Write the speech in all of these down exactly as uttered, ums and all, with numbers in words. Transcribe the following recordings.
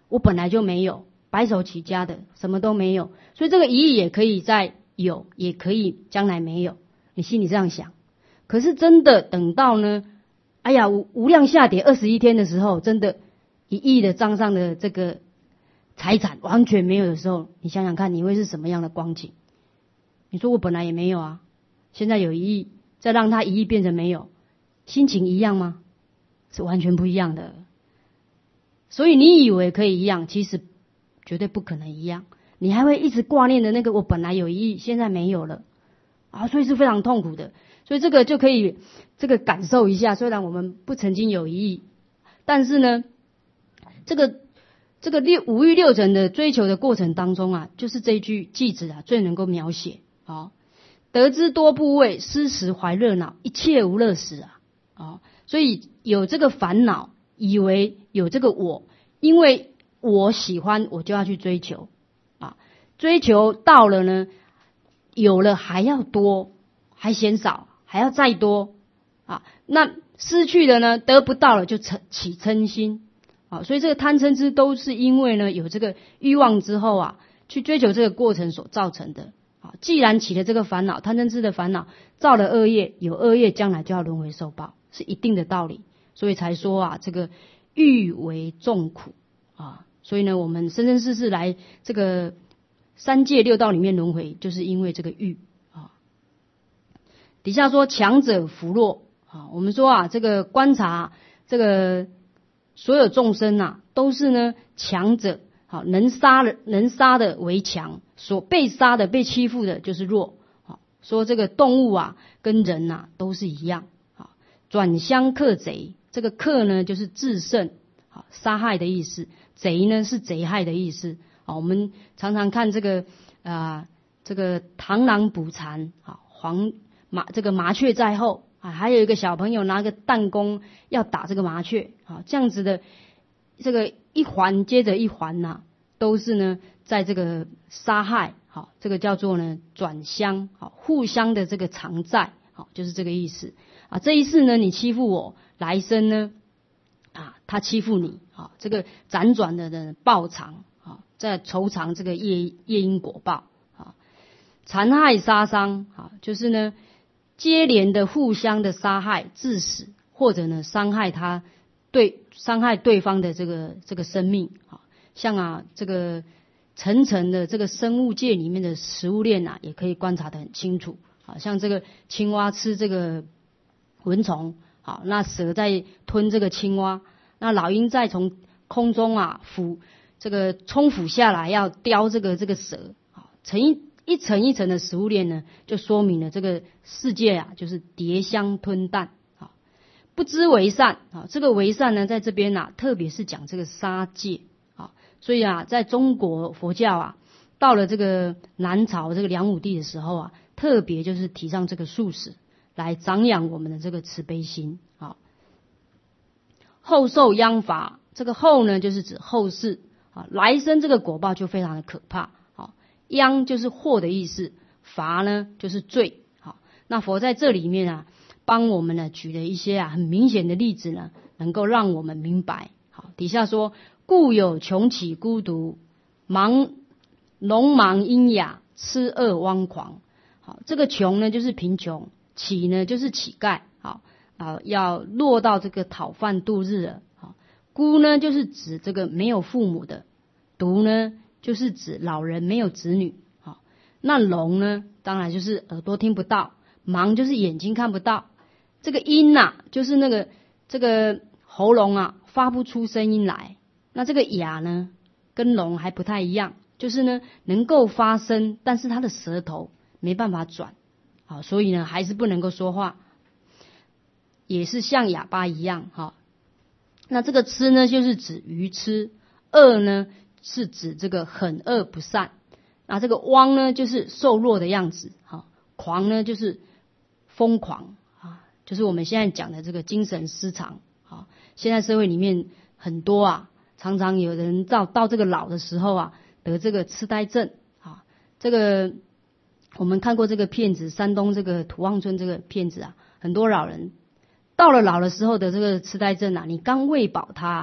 我本来就没有，白手起家的，什么都没有，所以这个一亿也可以在有，也可以将来没有，你心里这样想。可是真的等到呢，哎呀，无无量下跌二十一天的时候，真的一亿的账上的这个财产完全没有的时候，你想想看，你会是什么样的光景？你说我本来也没有啊，现在有一亿，再让它一亿变成没有，心情一样吗？是完全不一样的。所以你以为可以一样，其实绝对不可能一样。你还会一直挂念的那个我本来有一亿，现在没有了啊，所以是非常痛苦的。所以这个就可以这个感受一下，虽然我们不曾经有一亿，但是呢，这个这个六五欲六尘的追求的过程当中啊，就是这一句偈子啊，最能够描写。好，得之多部位，失时怀热恼，一切无乐时啊。哦，所以有这个烦恼，以为有这个我，因为我喜欢，我就要去追求啊，追求到了呢，有了还要多，还嫌少，还要再多啊。那失去了呢，得不到了就嗔起嗔心啊。所以这个贪嗔痴都是因为呢有这个欲望之后啊，去追求这个过程所造成的。既然起了这个烦恼，贪嗔痴的烦恼，造了恶业，有恶业将来就要轮回受报，是一定的道理。所以才说啊，这个欲为众苦啊。所以呢，我们生生世世来这个三界六道里面轮回，就是因为这个欲啊。底下说强者扶弱啊，我们说啊，这个观察这个所有众生啊，都是呢强者。好，能杀的能杀的为强，所被杀的被欺负的就是弱。好，说这个动物啊跟人啊都是一样。好，转相克贼，这个克呢就是制胜，好，杀害的意思，贼呢是贼害的意思。好，我们常常看这个啊、呃、这个螳螂捕蝉，好，黄麻这个麻雀在后啊，还有一个小朋友拿个弹弓要打这个麻雀，好，这样子的这个一环接着一环呐、啊，都是呢在这个杀害，好，这个叫做呢转相，好，互相的这个偿债，好，就是这个意思啊。这一世呢你欺负我，来生呢啊他欺负你，好，这个辗转的呢报偿，好，在酬偿这个业业因果报，好，残害杀伤，好，就是呢接连的互相的杀害致死，或者呢伤害他。对，伤害对方的这个这个生命，啊，像啊这个层层的这个生物界里面的食物链啊，也可以观察得很清楚。啊，像这个青蛙吃这个蚊虫，好，那蛇在吞这个青蛙，那老鹰在从空中啊俯这个冲俯下来要叼这个这个蛇，啊，层一一层一层的食物链呢，就说明了这个世界啊就是蝶香吞啖。不知为善啊，这个为善呢，在这边啊，特别是讲这个杀戒啊，所以啊，在中国佛教啊，到了这个南朝这个梁武帝的时候啊，特别就是提倡这个素食，来长养我们的这个慈悲心啊。后受殃罚，这个后呢，就是指后世啊，来生这个果报就非常的可怕啊。殃就是祸的意思，罚呢就是罪。好，那佛在这里面啊。帮我们呢举了一些啊很明显的例子呢，能够让我们明白。好，底下说故有穷乞孤独，盲聋盲喑哑，痴恶汪狂。好，这个穷呢就是贫穷，乞呢就是乞丐。好啊，要落到这个讨饭度日了。好，孤呢就是指这个没有父母的，独呢就是指老人没有子女。好，那聋呢当然就是耳朵听不到，盲就是眼睛看不到。这个音呐、啊，就是那个这个喉咙啊发不出声音来。那这个哑呢，跟聋还不太一样，就是呢能够发声，但是他的舌头没办法转，好，所以呢还是不能够说话，也是像哑巴一样哈。那这个痴呢，就是指愚痴；恶呢，是指这个很恶不善。那这个汪呢，就是瘦弱的样子，哈；狂呢，就是疯狂。就是我们现在讲的这个精神失常啊，现在社会里面很多啊，常常有人到到这个老的时候啊，得这个痴呆症啊。这个我们看过这个片子，山东这个土旺村这个片子啊，很多老人到了老的时候的这个痴呆症啊，你刚喂饱他，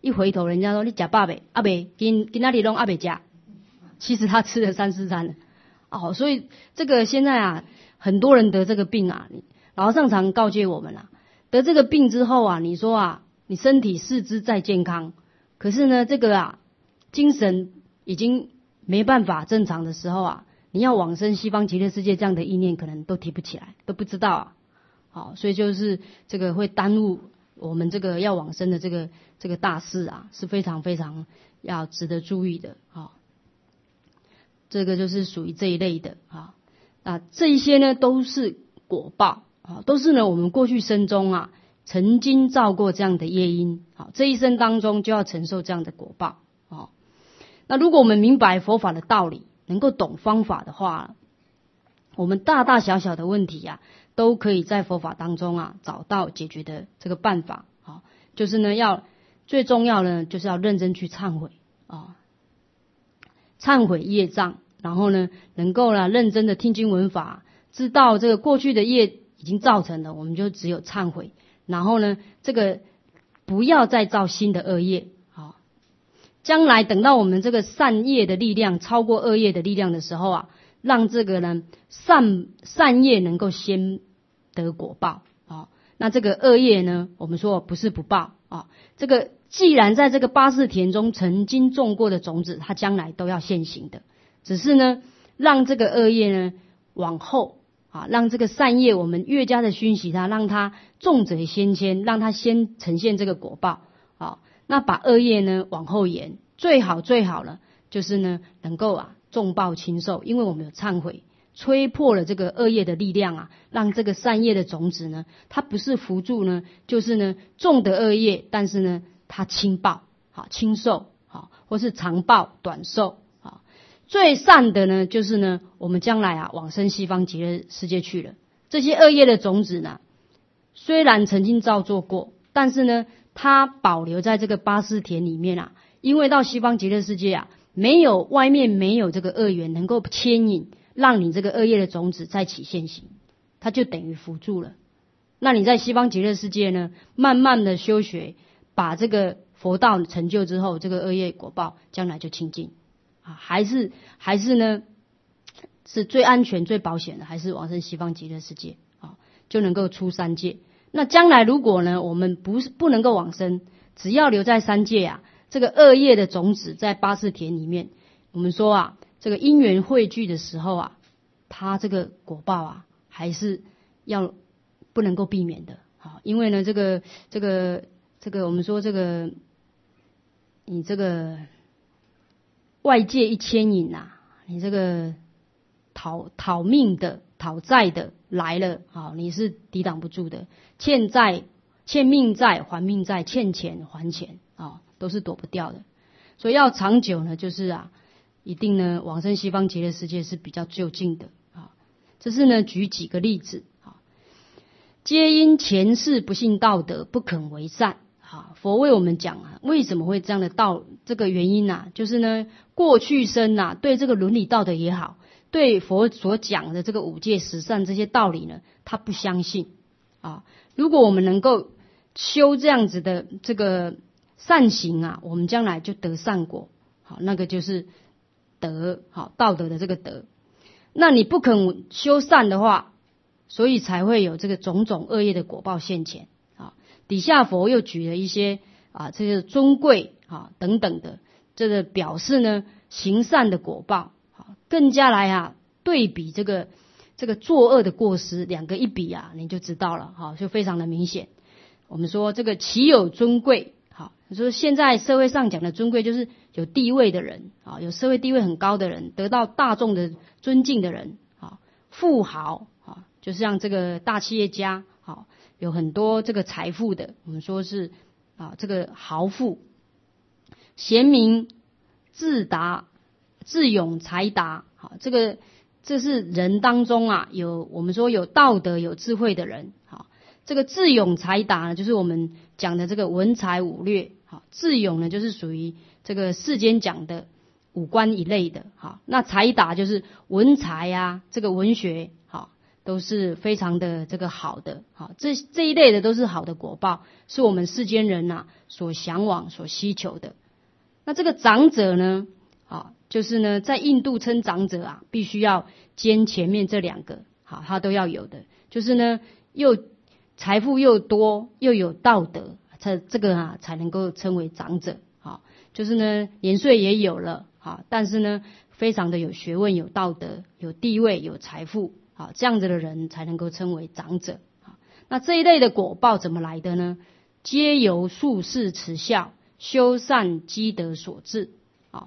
一回头人家说你吃饱没？啊没，今今仔日拢啊没吃，其实他吃了三四餐了。哦，所以这个现在啊，很多人得这个病啊，老和尚常告诫我们啊，得这个病之后啊，你说啊，你身体四肢再健康，可是呢，这个啊，精神已经没办法正常的时候啊，你要往生西方极乐世界这样的意念，可能都提不起来，都不知道啊。好，所以就是这个会耽误我们这个要往生的这个这个大事啊，是非常非常要值得注意的啊。这个就是属于这一类的啊。那这一些呢，都是果报啊，都是呢我们过去生中啊曾经造过这样的业因，好，这一生当中就要承受这样的果报啊。那如果我们明白佛法的道理，能够懂方法的话，我们大大小小的问题啊，都可以在佛法当中啊找到解决的这个办法啊。就是呢，要最重要呢，就是要认真去忏悔啊，忏悔业障，然后呢，能够呢认真的听经闻法，知道这个过去的业已经造成了，我们就只有忏悔，然后呢，这个不要再造新的恶业。好，将来等到我们这个善业的力量超过恶业的力量的时候啊，让这个呢善善业能够先得果报啊。那这个恶业呢，我们说不是不报啊，这个既然在这个八识田中曾经种过的种子，它将来都要现行的，只是呢，让这个恶业呢往后啊，让这个善业我们越加的熏习它，让它重者先迁，让它先呈现这个果报啊。那把恶业呢往后延，最好最好了，就是呢能够啊重报轻受，因为我们有忏悔，吹破了这个恶业的力量啊，让这个善业的种子呢，它不是扶助呢，就是呢重的恶业，但是呢它轻报好轻受好，或是长报短受。最善的呢，就是呢，我们将来啊往生西方极乐世界去了。这些恶业的种子呢，虽然曾经造作过，但是呢，它保留在这个八识田里面啊。因为到西方极乐世界啊，没有外面没有这个恶缘能够牵引，让你这个恶业的种子再起现行，它就等于辅助了。那你在西方极乐世界呢，慢慢的修学，把这个佛道成就之后，这个恶业果报将来就清净。啊，还是还是呢，是最安全、最保险的，还是往生西方极乐世界啊，就能够出三界。那将来如果呢，我们不是不能够往生，只要留在三界啊，这个恶业的种子在八识田里面，我们说啊，这个因缘汇聚的时候啊，它这个果报啊，还是要不能够避免的啊，因为呢，这个这个这个我们说这个你这个。外界一牵引呐、啊，你这个讨讨命的、讨债的来了，好，你是抵挡不住的。欠债、欠命债还命债，欠钱还钱啊，都是躲不掉的。所以要长久呢，就是啊，一定呢往生西方极乐世界是比较就近的啊。这是呢举几个例子啊，皆因前世不信道德，不肯为善。啊，佛为我们讲啊，为什么会这样的道？这个原因啊，就是呢，过去生啊，对这个伦理道德也好，对佛所讲的这个五戒十善这些道理呢，他不相信啊。如果我们能够修这样子的这个善行啊，我们将来就得善果。好，那个就是德，好道德的这个德。那你不肯修善的话，所以才会有这个种种恶业的果报现前。底下佛又举了一些啊，这个尊贵啊等等的，这个表示呢行善的果报，啊，更加来啊对比这个这个作恶的过失，两个一比啊，你就知道了，哈，就非常的明显。我们说这个岂有尊贵？好，你说现在社会上讲的尊贵，就是有地位的人啊，有社会地位很高的人，得到大众的尊敬的人啊，富豪啊，就像这个大企业家，好。有很多这个财富的，我们说是啊，这个豪富、贤明、自达、智勇、才达，好，这个这是人当中啊，有我们说有道德、有智慧的人，好，这个智勇才达呢，就是我们讲的这个文才武略，好，智勇呢就是属于这个世间讲的五官一类的，好，那才达就是文才啊，这个文学，好， 都是非常的这个好的，好，这这一类的都是好的果报，是我们世间人呐所向往、所需求的。那这个长者呢，啊，就是呢，在印度称长者啊，必须要兼前面这两个，好，他都要有的，就是呢，又财富又多，又有道德，这这个啊才能够称为长者，好，就是呢，年岁也有了，好，但是呢，非常的有学问、有道德、有地位、有财富。好，这样子的人才能够称为长者。那这一类的果报怎么来的呢？皆由术士持孝、修善积德所致。好，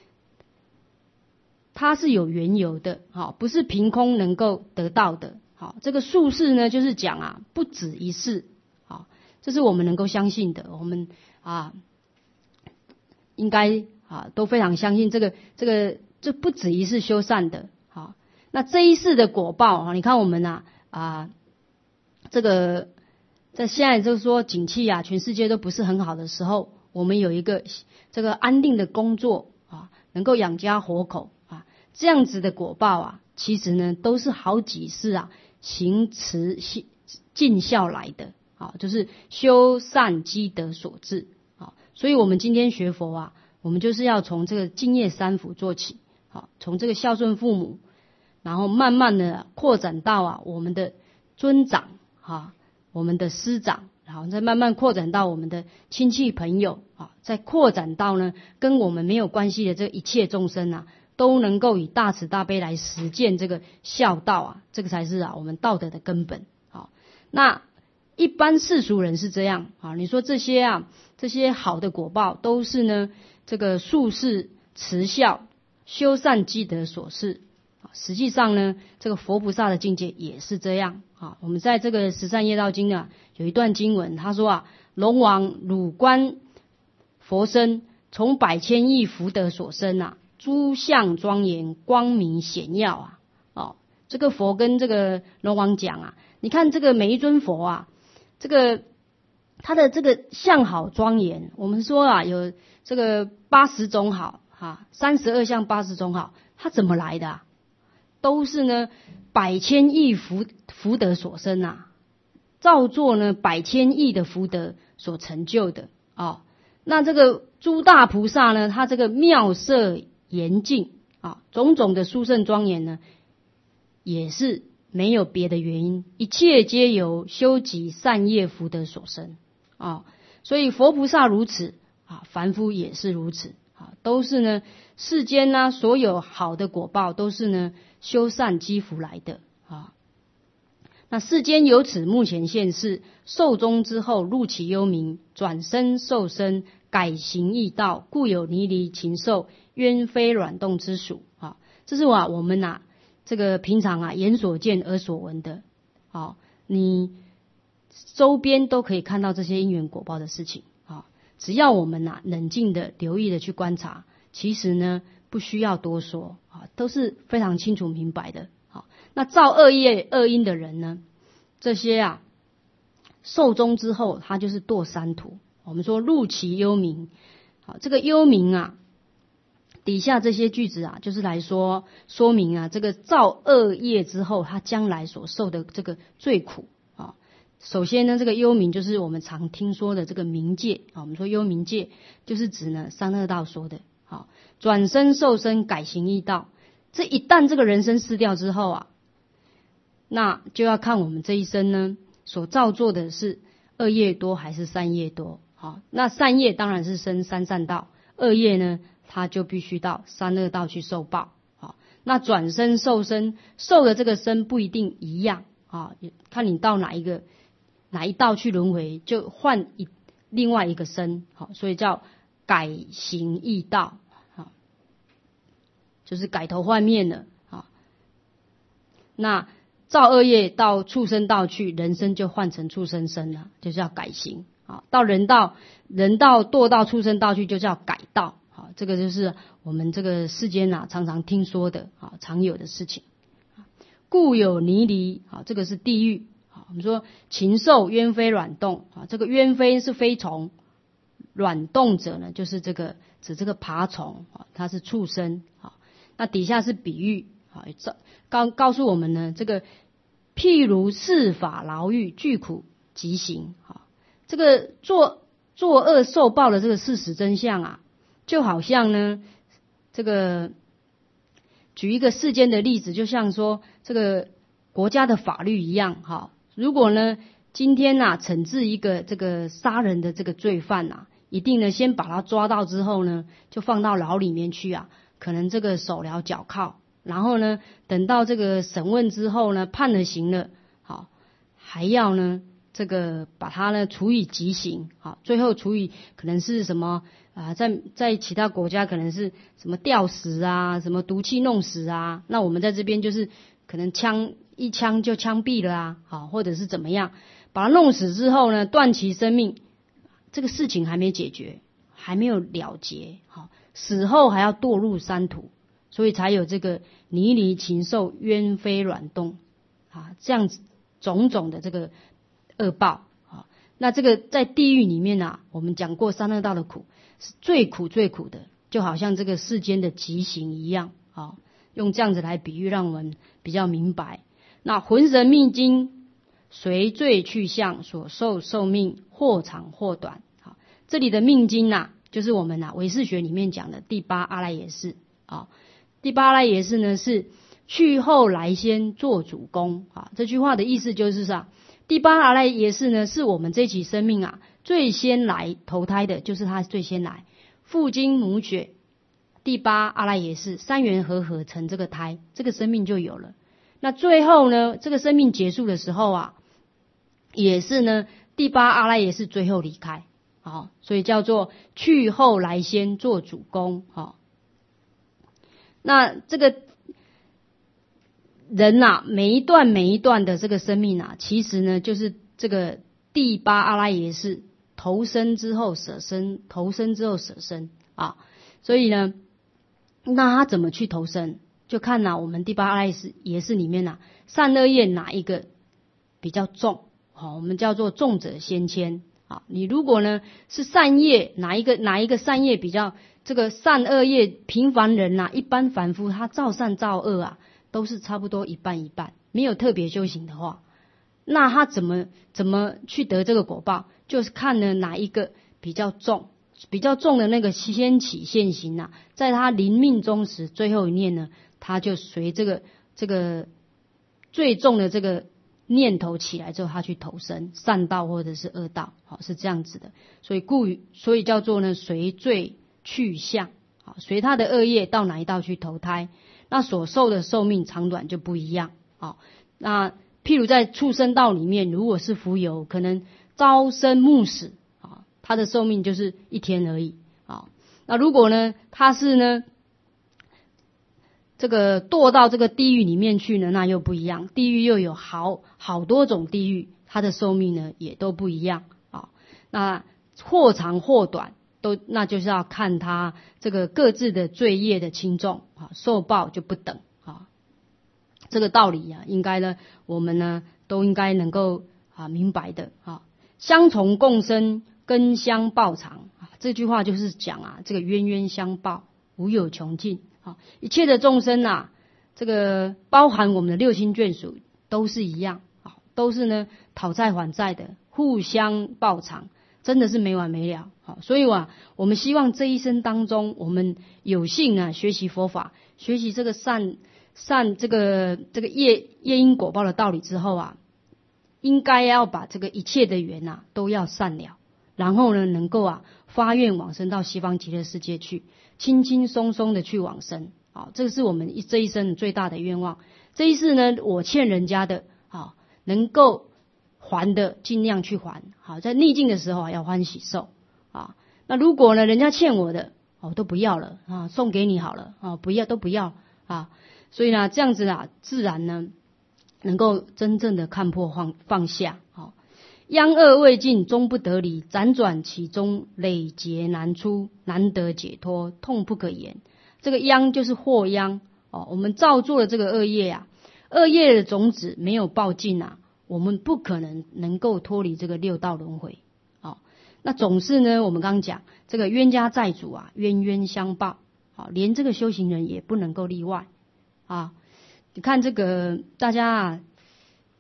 它是有缘由的，好，不是凭空能够得到的。好，这个术士呢，就是讲啊，不止一世。好，这是我们能够相信的，我们啊，应该啊都非常相信这个这个这不止一世修善的。好。那这一世的果报啊，你看我们呐 啊, 啊，这个在现在就是说景气啊，全世界都不是很好的时候，我们有一个这个安定的工作啊，能够养家活口啊，这样子的果报啊，其实呢都是好几世啊行持尽孝来的啊，就是修善积德所致啊。所以我们今天学佛啊，我们就是要从这个敬业三福做起，好，从这个孝顺父母。然后慢慢的扩展到啊我们的尊长啊，我们的师长，然后再慢慢扩展到我们的亲戚朋友啊，再扩展到呢跟我们没有关系的这一切众生啊，都能够以大慈大悲来实践这个孝道啊，这个才是啊我们道德的根本。好，那一般世俗人是这样啊，你说这些啊这些好的果报都是呢这个术士持孝、修善积德所示。实际上呢，这个佛菩萨的境界也是这样啊。我们在这个十善业道经啊，有一段经文，他说啊，龙王汝观佛身，从百千亿福德所生啊，诸相庄严，光明显耀啊。哦，这个佛跟这个龙王讲啊，你看这个每一尊佛啊，这个他的这个相好庄严。我们说啊，有这个八十种好哈，三十二相八十种好，它怎么来的啊？都是呢百千亿福福德所生啊，造作呢百千亿的福德所成就的啊。那这个诸大菩萨呢，他这个妙色严净啊，种种的殊胜庄严呢，也是没有别的原因，一切皆由修集善业福德所生啊。所以佛菩萨如此啊，凡夫也是如此啊，都是呢世间呢所有好的果报都是呢修善积福来的啊。那世间由此目前现世，寿终之后入其幽冥，转生受身，改行易道，故有泥离禽兽、冤非卵动之属啊。这是啊我们啊这个平常啊眼所见耳所闻的啊，你周边都可以看到这些因缘果报的事情啊。只要我们啊冷静的留意的去观察，其实呢不需要多说啊，都是非常清楚明白的。好，那造恶业恶因的人呢，这些啊寿终之后，他就是堕三途。我们说入其幽冥，好，这个幽冥啊，底下这些句子啊，就是来说说明啊，这个造恶业之后，他将来所受的这个罪苦啊。首先呢，这个幽冥就是我们常听说的这个冥界啊。我们说幽冥界就是指呢三恶道说的。好，转生受身，改行易道。这一旦这个人生失掉之后啊，那就要看我们这一生呢所造作的是恶业多还是善业多。好，那善业当然是升三善道，恶业呢他就必须到三恶道去受报。好，那转生受身，受的这个身不一定一样啊，看你到哪一个哪一道去轮回，就换一另外一个身。好，所以叫改行易道，好，就是改头换面了。好，那造恶业到畜生道去，人生就换成畜生身了，就叫改行。好，到人道人道堕到畜生道去，就叫改道。好，这个就是我们这个世间啊常常听说的啊常有的事情。故有泥离，好，这个是地狱。好，我们说禽兽冤非卵动，啊，这个冤非是飞虫，卵动者呢就是这个指这个爬虫啊，它是畜生。好，那底下是比喻，好，告告诉我们呢，这个譬如世法牢狱，具苦极刑。好，这个作作恶受报的这个事实真相啊，就好像呢，这个举一个世间的例子，就像说这个国家的法律一样。哈，如果呢今天呐、啊、惩治一个这个杀人的这个罪犯呐、啊，一定呢先把他抓到之后呢，就放到牢里面去啊，可能这个手镣脚铐。然后呢，等到这个审问之后呢，判了刑了，好，还要呢这个把他呢处以极刑，好，最后处以可能是什么啊、呃，在在其他国家可能是什么吊死啊，什么毒气弄死啊，那我们在这边就是可能枪一枪就枪毙了啊，好，或者是怎么样，把他弄死之后呢，断其生命，这个事情还没解决，还没有了结，好，死后还要堕入山途。所以才有这个泥犁禽兽鸢飞卵动啊，这样子种种的这个恶报啊。那这个在地狱里面啊，我们讲过三恶道的苦是最苦最苦的，就好像这个世间的极刑一样啊。用这样子来比喻，让我们比较明白。那魂神命经随罪去向，所受寿命或长或短。好，这里的命经啊，就是我们啊唯识学里面讲的第八阿赖耶识啊。第八阿赖耶识呢是去后来先做主公啊，这句话的意思就是啥？第八阿赖耶识呢是我们这期生命啊最先来投胎的，就是他最先来，父精母血，第八阿赖耶识三元合合成这个胎，这个生命就有了。那最后呢，这个生命结束的时候啊，也是呢第八阿赖耶识最后离开，好，所以叫做去后来先做主公，好。那这个人啊，每一段每一段的这个生命啊，其实呢，就是这个第八阿赖耶识投生之后舍身，投生之后舍身啊。所以呢，那他怎么去投生，就看呐、啊，我们第八阿赖耶识里面呐、啊，善恶业哪一个比较重？好，我们叫做重者先迁啊。你如果呢是善业，哪一个哪一个善业比较？这个善恶业，平凡人呐、啊，一般凡夫他造善造恶啊，都是差不多一半一半，没有特别修行的话，那他怎么怎么去得这个果报？就是看呢哪一个比较重，比较重的那个先起现行啊，在他临命终时最后一念呢，他就随这个这个最重的这个念头起来之后，他去投生善道或者是恶道，好，是这样子的。所以故所以叫做呢随罪去向，好，随他的恶业到哪一道去投胎，那所受的寿命长短就不一样。好，那譬如在畜生道里面，如果是蜉蝣，可能朝生暮死，啊，他的寿命就是一天而已。啊，那如果呢，他是呢这个堕到这个地狱里面去呢，那又不一样。地狱又有好好多种地狱，它的寿命呢也都不一样。啊，那或长或短。都那就是要看他这个各自的罪业的轻重啊，受报就不等啊。这个道理啊，应该呢，我们呢都应该能够啊明白的啊。相从共生，根相报长啊，这句话就是讲啊，这个冤冤相报，无有穷尽啊。一切的众生啊，这个包含我们的六亲眷属都是一样啊，都是呢讨债还债的，互相报偿。真的是没完没了，好，所以啊，我们希望这一生当中，我们有幸啊学习佛法，学习这个善善这个这个业业因果报的道理之后啊，应该要把这个一切的缘啊都要善了，然后呢，能够啊发愿往生到西方极乐世界去，轻轻松松的去往生，好，这个是我们一这一生最大的愿望。这一世呢，我欠人家的，好，能够还的尽量去还，好，在逆境的时候啊要欢喜受啊。那如果呢人家欠我的，哦都不要了啊，送给你好了啊，不要都不要啊。所以呢这样子啊，自然呢能够真正的看破放放下。好，殃恶未尽，终不得离，辗转其中，累劫难出，难得解脱，痛不可言。这个殃就是祸殃哦，我们造作了这个恶业啊，恶业的种子没有报尽啊。我们不可能能够脱离这个六道轮回，好，那总是呢，我们刚刚讲这个冤家债主啊，冤冤相报，好，连这个修行人也不能够例外啊。你看这个大家啊，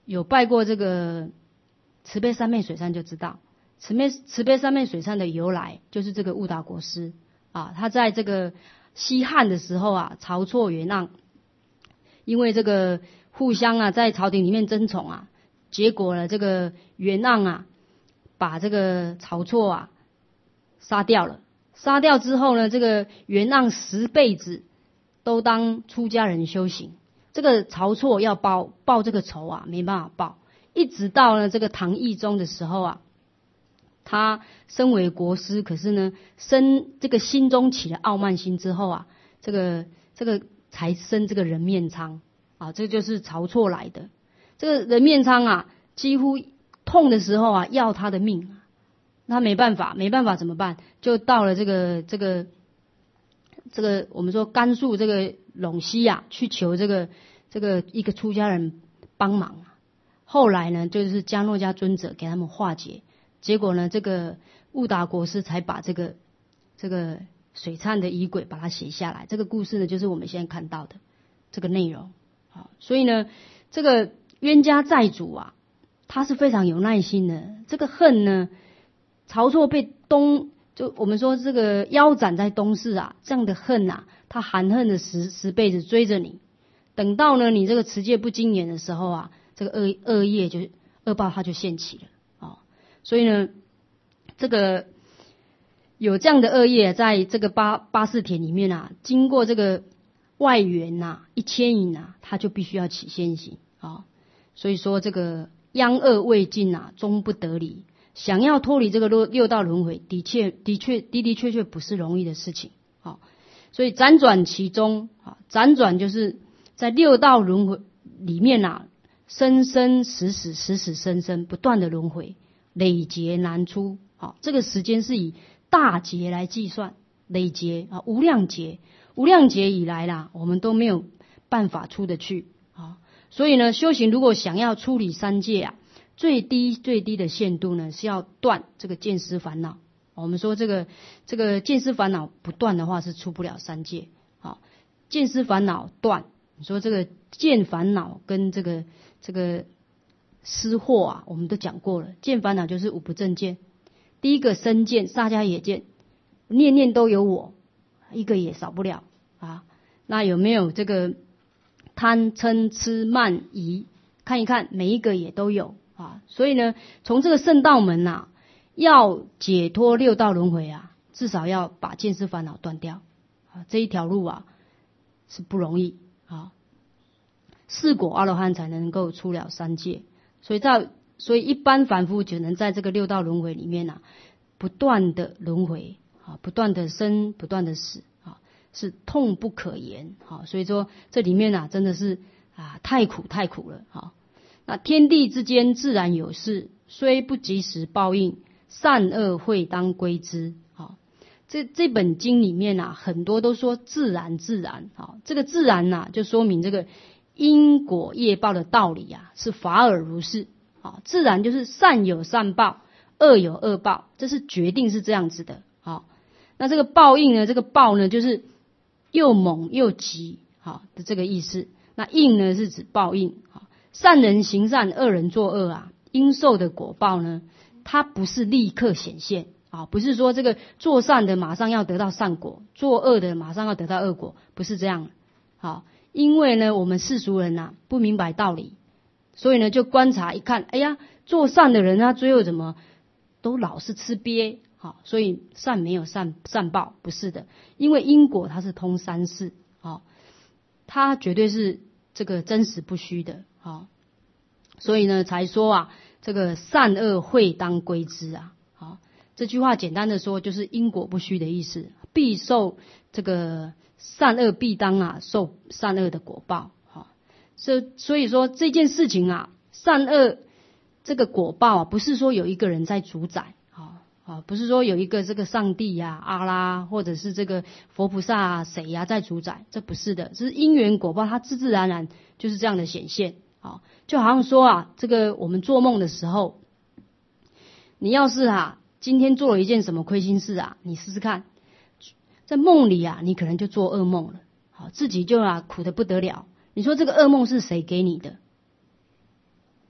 有拜过这个慈悲三昧水忏就知道，慈悲慈悲三昧水忏的由来就是这个悟达国师啊，他在这个西汉的时候啊，晁错袁盎因为这个互相啊在朝廷里面争宠啊，结果呢这个袁盎啊把这个晁错啊杀掉了。杀掉之后呢，这个袁盎十辈子都当出家人修行，这个晁错要报报这个仇啊，没办法报。一直到呢这个唐懿宗的时候啊，他身为国师，可是呢生这个心中起了傲慢心之后啊，这个这个才生这个人面疮啊，这就是晁错来的。这个人面疮啊，几乎痛的时候啊，要他的命。他没办法，没办法怎么办？就到了这个这个这个我们说甘肃这个陇西啊，去求这个这个一个出家人帮忙。后来呢，就是迦诺迦尊者给他们化解，结果呢，这个悟达国师才把这个这个水忏的仪轨把它写下来。这个故事呢，就是我们现在看到的这个内容。好，所以呢，这个冤家债主啊，他是非常有耐心的。这个恨呢，晁错被东，就我们说这个腰斩在东市啊，这样的恨啊，他含恨的十十辈子追着你，等到呢你这个持戒不精严的时候啊，这个恶恶业就恶报他就现起了哦。所以呢，这个有这样的恶业，在这个八八识田里面啊，经过这个外缘呐、啊、一牵引啊，他就必须要起现行啊、哦。所以说这个殃恶未尽啊，终不得离。想要脱离这个六六道轮回，的确的确的的确确不是容易的事情。好，所以辗转其中啊，辗转就是在六道轮回里面啊，生生死死死死生生不断的轮回，累劫难出。好，这个时间是以大劫来计算，累劫啊，无量劫，无量劫以来啦，我们都没有办法出得去啊。所以呢，修行如果想要出离三界啊，最低最低的限度呢，是要断这个见思烦恼。我们说这个这个见思烦恼不断的话，是出不了三界。好，见思烦恼断，你说这个见烦恼跟这个这个思惑啊，我们都讲过了。见烦恼就是五不正见，第一个身见、萨迦耶见，念念都有我，一个也少不了啊。那有没有这个贪嗔痴慢疑？看一看，每一个也都有。啊，所以呢，从这个圣道门呐、啊，要解脱六道轮回啊，至少要把见思烦恼断掉啊，这一条路啊是不容易啊。四果阿罗汉才能够出了三界，所以在所以一般凡夫只能在这个六道轮回里面啊，不断的轮回啊，不断的生，不断的死啊，是痛不可言啊。所以说这里面啊，真的是啊太苦太苦了啊。那天地之间自然有事，虽不及时报应，善恶会当归之。好，这这本经里面啊，很多都说自然自然。好，这个自然呐、啊，就说明这个因果业报的道理啊，是法尔如是。好，自然就是善有善报，恶有恶报，这是决定是这样子的。好，那这个报应呢，这个报呢，就是又猛又急，好的这个意思。那应呢，是指报应。善人行善，恶人作恶啊，应受的果报呢，它不是立刻显现啊，不是说这个做善的马上要得到善果，做恶的马上要得到恶果，不是这样。好，因为呢，我们世俗人呐、啊、不明白道理，所以呢就观察一看，哎呀，做善的人啊，最后怎么都老是吃瘪，好，所以善没有善善报，不是的，因为因果它是通三世，好，它绝对是这个真实不虚的。好，所以呢，才说啊，这个善恶会当归之啊。好，这句话简单的说，就是因果不虚的意思，必受这个善恶必当啊，受善恶的果报。好，所所以说这件事情啊，善恶这个果报啊，不是说有一个人在主宰，啊啊，不是说有一个这个上帝呀、啊、阿拉或者是这个佛菩萨啊谁呀、啊、在主宰，这不是的，是因缘果报，它自自然然就是这样的显现。好，就好像说啊，这个我们做梦的时候，你要是啊今天做了一件什么亏心事啊，你试试看，在梦里啊，你可能就做噩梦了，好，自己就啊苦得不得了。你说这个噩梦是谁给你的？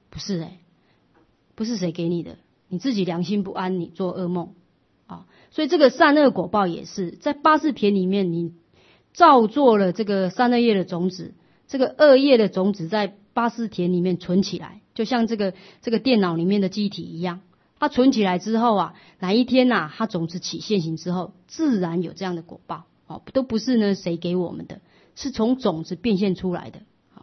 不是哎、欸，不是谁给你的，你自己良心不安，你做噩梦啊。所以这个善恶果报也是在八识田里面，你造作了这个善恶业的种子，这个恶业的种子在八识田里面存起来，就像这个这个电脑里面的机体一样，它存起来之后啊，哪一天啊，它种子起现行之后，自然有这样的果报哦，都不是呢谁给我们的，是从种子变现出来的。